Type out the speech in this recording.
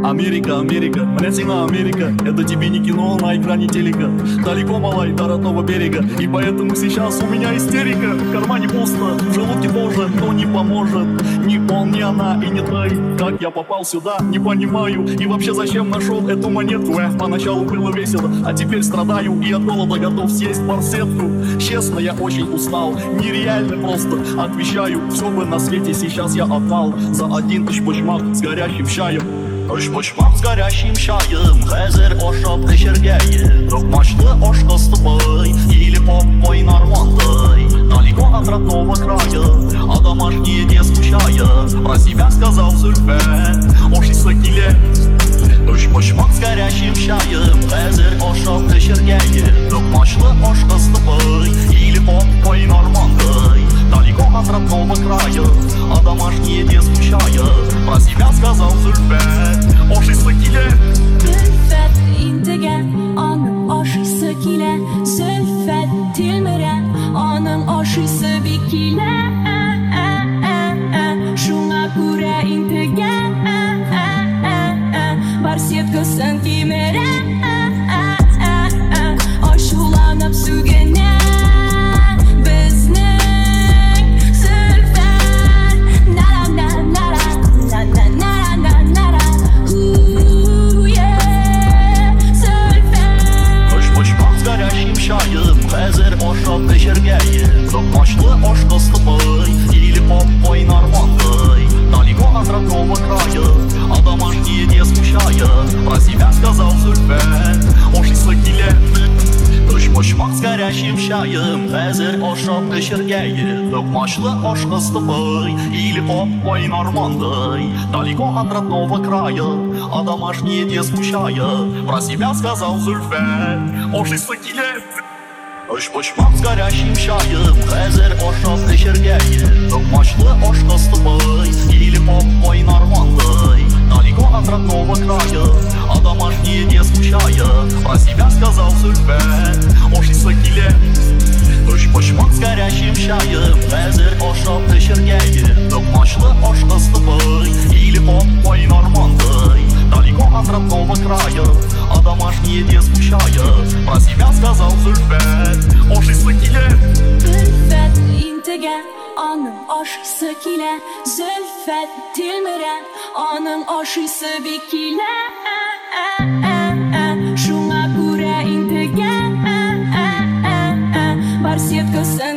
Америка, Америка, мне сильно Америка. Это тебе не кино на экране телека. Далеко, малай, до родного берега. И поэтому сейчас у меня истерика. В кармане пусто, в желудке тоже, но не поможет. Не пол, не она и не тай. Как я попал сюда, не понимаю. И вообще зачем нашел эту монетку? Поначалу было весело, а теперь страдаю. И от голода готов съесть барсетку. Честно, я очень устал, нереально просто. Отвечаю, все бы на свете сейчас я отдал за один почмак с горящим чаем. Почмак с горящим чаем, хезер ошап эшергеи. Трехмачный ошка с тобой, или попой нормандой. Далеко от родного края, а домашние не скучая. Про себя сказал Зульфе, оши сакиле. Почмак с горящим чаем, хезер ошап эшергеи. Трехмачный ошка с тобой, или попой нормандой. Далеко от родного края, а домашние не скучая. Про себя сказал Зульфе, ошıysa kile. Külfet integen, onun aşıysa kile. Zülfet tilmiren, onun aşıysa bikile. Şuna göre integen, barsetka sen kimeren. Aşılanıp sügenen Хезер ошап эшергеи. Трехмачный ошка с тобой, или попой нормандой. Далеко от родного края, а домашние не скучая. Про себя сказал Зульфе, ошıysa kile. Почмак с горящим чаем, хезер ошап эшергеи. Трехмачный ошка с тобой, или попой нормандой. Далеко от родного края, а домашние не скучая. Про себя сказал Зульфе, ошıysa kile. Почмак с горящим чаем, хезер ошап эшергеи. Трехмачный ошка с тобой, или попой нормандой. Далеко от родного края, а домашние не скучая. Про себя сказал Зульфе, ошıysa kile. Почмак с горящим чаем, хезер ошап эшергеи. Трехмачный ошка с тобой, или попой нормандой. Далеко от родного края, а домашние не скучая. Про себя сказал Зульфе, ошıysa kile. Külfet integen, onun aşıysa kile. Zülfet tilmiren, onun aşıysa bikile. Şuna göre integen, barsetka sen